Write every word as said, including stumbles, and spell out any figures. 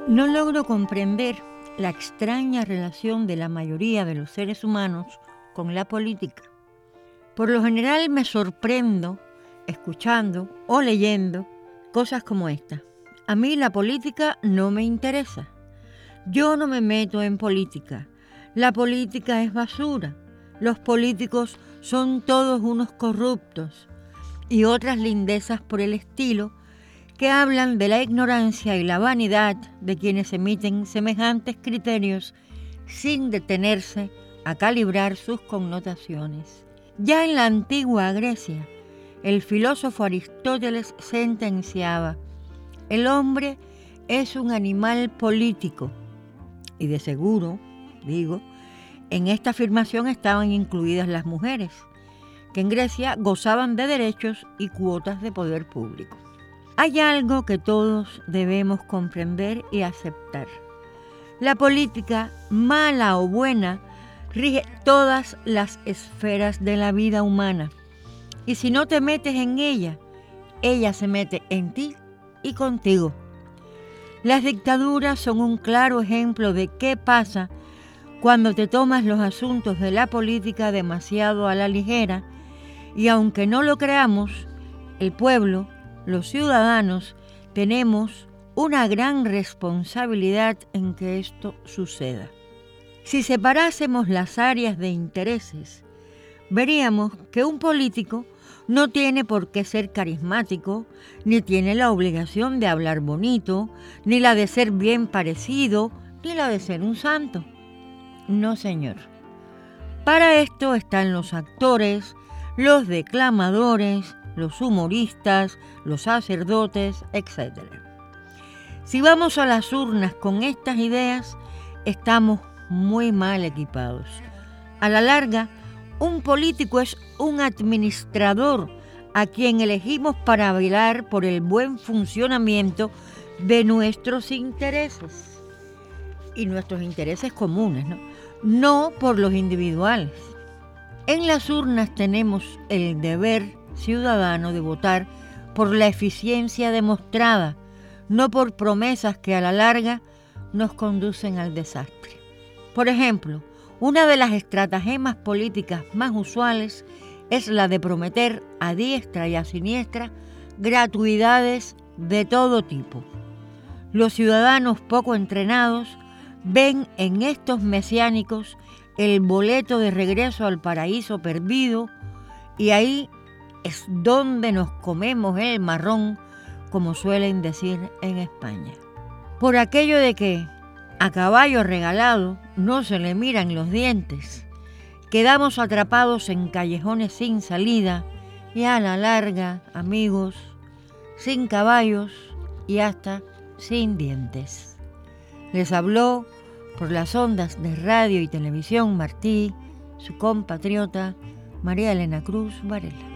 No logro comprender la extraña relación de la mayoría de los seres humanos con la política. Por lo general me sorprendo escuchando o leyendo cosas como esta. A mí la política no me interesa. Yo no me meto en política. La política es basura. Los políticos son todos unos corruptos. Y otras lindezas por el estilo que hablan de la ignorancia y la vanidad de quienes emiten semejantes criterios sin detenerse a calibrar sus connotaciones. Ya en la antigua Grecia, el filósofo Aristóteles sentenciaba: el hombre es un animal político. Y de seguro, digo, en esta afirmación estaban incluidas las mujeres, que en Grecia gozaban de derechos y cuotas de poder público. Hay algo que todos debemos comprender y aceptar. La política, mala o buena, rige todas las esferas de la vida humana. Y si no te metes en ella, ella se mete en ti y contigo. Las dictaduras son un claro ejemplo de qué pasa cuando te tomas los asuntos de la política demasiado a la ligera, y aunque no lo creamos, el pueblo, los ciudadanos, tenemos una gran responsabilidad en que esto suceda. Si separásemos las áreas de intereses, veríamos que un político no tiene por qué ser carismático, ni tiene la obligación de hablar bonito, ni la de ser bien parecido, ni la de ser un santo. No, señor. Para esto están los actores, los declamadores, los humoristas, los sacerdotes, etcétera. Si vamos a las urnas con estas ideas, estamos muy mal equipados. A la larga, un político es un administrador a quien elegimos para velar por el buen funcionamiento de nuestros intereses y nuestros intereses comunes, ¿no? No por los individuales. En las urnas tenemos el deber ciudadano de votar por la eficiencia demostrada, no por promesas que a la larga nos conducen al desastre. Por ejemplo, una de las estratagemas políticas más usuales es la de prometer a diestra y a siniestra gratuidades de todo tipo. Los ciudadanos poco entrenados ven en estos mesiánicos el boleto de regreso al paraíso perdido, y ahí es donde nos comemos el marrón, como suelen decir en España. Por aquello de que a caballo regalado no se le miran los dientes, quedamos atrapados en callejones sin salida y a la larga, amigos, sin caballos y hasta sin dientes. Les habló por las ondas de radio y televisión Martí, su compatriota María Elena Cruz Varela.